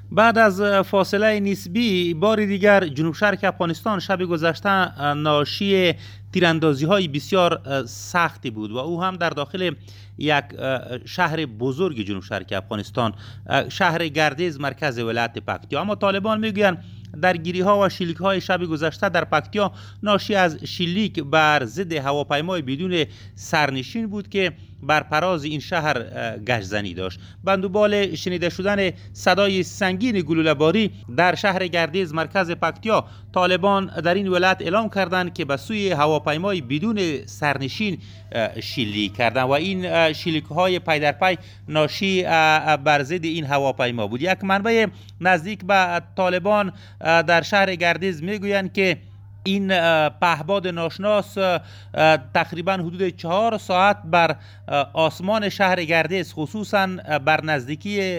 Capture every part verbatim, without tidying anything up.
بعد از فاصله نسبی بار دیگر جنوب شرق افغانستان شب گذشته ناشی تیراندازی های بسیار سختی بود و او هم در داخل یک شهر بزرگ جنوب شرق افغانستان، شهر گردیز مرکز ولایت پکتیا. اما طالبان میگویند درگیری ها و شلیک های شب گذشته در پکتیا ناشی از شلیک بر ضد هواپیمای بدون سرنشین بود که بر پراز این شهر گشتزنی داشت. بندوبال شنیده شدن صدای سنگین گلوله‌باری در شهر گردیز مرکز پکتیا، طالبان در این ولایت اعلام کردند که به سوی هواپیمای بدون سرنشین شلیک کردند و این شلیک های پی در پی ناشی بر ضد این هواپیما بود. یک منبع نزدیک به طالبان در شهر گردیز میگویند که این پهباد ناشناس تقریبا حدود چهار ساعت بر آسمان شهر گردیز، خصوصا بر نزدیکی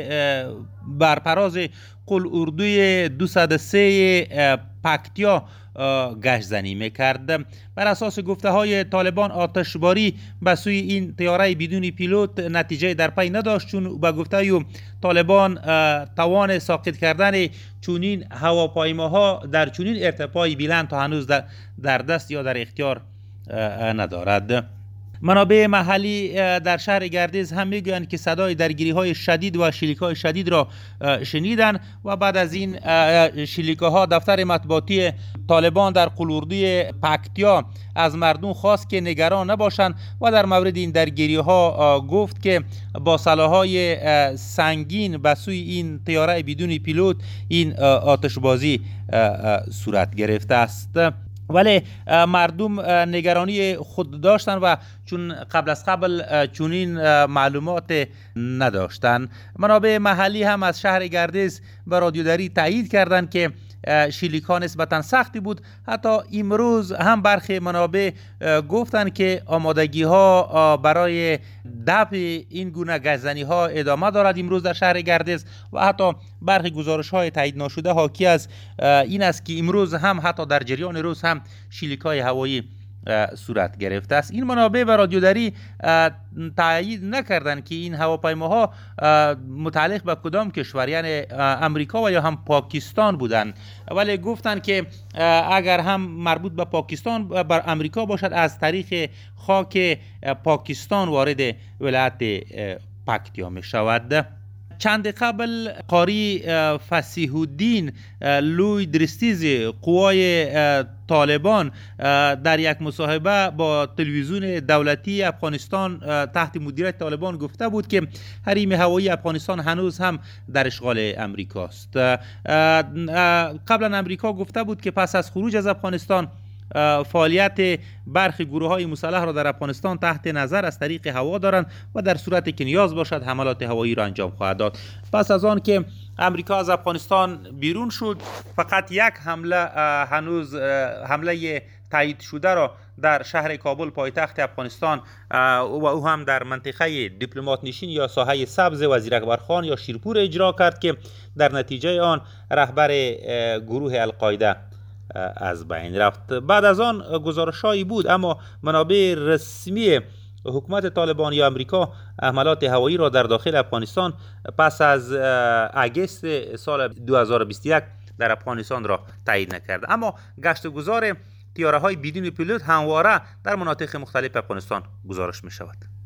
بر پراز قل اردوی دویست و سه پکتیا گشتزنی میکرد. بر اساس گفته های طالبان آتشباری به سوی این طیاره بدون پیلوت نتیجه در پی نداشت، چون به گفته طالبان توان ساقط کردن چونین هواپیماها در چونین ارتفاعی بلند تا هنوز در دست یا در اختیار ندارد. منابع محلی در شهر گردیز هم میگویند که صدای درگیری های شدید و شلیک های شدید را شنیدن و بعد از این شلیک ها دفتر مطبوعاتی طالبان در قلوردوی پکتیا از مردم خواست که نگران نباشند و در مورد این درگیری ها گفت که با سلاح‌های سنگین به سوی این طیاره بدون پیلوت این آتشبازی صورت گرفته است. ولی مردم نگرانی خود داشتن و چون قبل از قبل چونین معلومات نداشتن. منابع محلی هم از شهر گردیز به رادیوداری تایید کردند که شلیک ها نسبتا سختی بود. حتی امروز هم برخی منابع گفتند که آمادگی ها برای دفع این گونه گشتزنی ها ادامه دارد امروز در شهر گردیز و حتی برخی گزارش های تایید نشده حاکی از این است که امروز هم حتی در جریان روز هم شلیک های هوایی صورت گرفته است. این منابع و رادیوداری تایید نکردند که این هواپیماها متعلق به کدام کشور، یعنی امریکا و یا هم پاکستان بودند، ولی گفتند که اگر هم مربوط به پاکستان بر امریکا باشد از طریق خاک پاکستان وارد ولایت پکتیا می شود. چند قبل قاری فصیح الدین لوی درستیز قوای طالبان در یک مصاحبه با تلویزیون دولتی افغانستان تحت مدیریت طالبان گفته بود که حریم هوایی افغانستان هنوز هم در اشغال امریکاست. قبلا امریکا گفته بود که پس از خروج از افغانستان فعالیت برخی گروه های مسلح را در افغانستان تحت نظر از طریق هوا دارند و در صورتی که نیاز باشد حملات هوایی را انجام خواهد داد. پس از آن که امریکا از افغانستان بیرون شد، فقط یک حمله هنوز حمله تایید شده را در شهر کابل پایتخت افغانستان و او هم در منطقه دیپلمات نشین یا ساحه سبز وزیر اکبر خان یا شیرپور اجرا کرد که در نتیجه آن رهبر گروه القاعده از بین رفت. بعد از آن گزارش‌هایی بود اما منابع رسمی حکومت طالبان یا امریکا حملات هوایی را در داخل افغانستان پس از اگست سال دو هزار و بیست و یک در افغانستان را تایید نکرد. اما گشتگزار طیاره‌های بدون پیلوت همواره در مناطق مختلف افغانستان گزارش می شود.